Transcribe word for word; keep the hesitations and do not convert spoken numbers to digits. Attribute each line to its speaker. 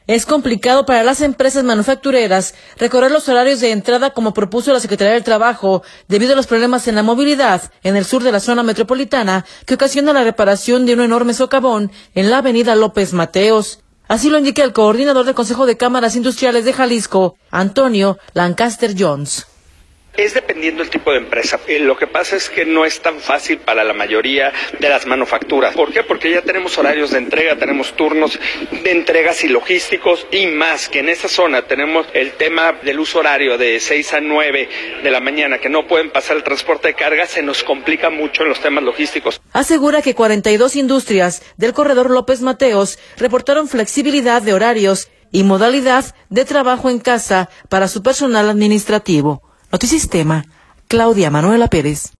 Speaker 1: Es complicado para las empresas manufactureras recorrer los horarios de entrada como propuso la Secretaría del Trabajo, debido a los problemas en la movilidad en el sur de la zona metropolitana que ocasiona la reparación de un enorme socavón en la avenida López Mateos. Así lo indica el coordinador del Consejo de Cámaras Industriales de Jalisco, Antonio Lancaster Jones.
Speaker 2: Es dependiendo del tipo de empresa. Eh, lo que pasa es que no es tan fácil para la mayoría de las manufacturas. ¿Por qué? Porque ya tenemos horarios de entrega, tenemos turnos de entregas y logísticos y más, que en esa zona tenemos el tema del uso horario de seis a nueve de la mañana, que no pueden pasar el transporte de carga, se nos complica mucho en los temas logísticos.
Speaker 1: Asegura que cuarenta y dos industrias del corredor López Mateos reportaron flexibilidad de horarios y modalidad de trabajo en casa para su personal administrativo. Notisistema, Claudia Manuela Pérez.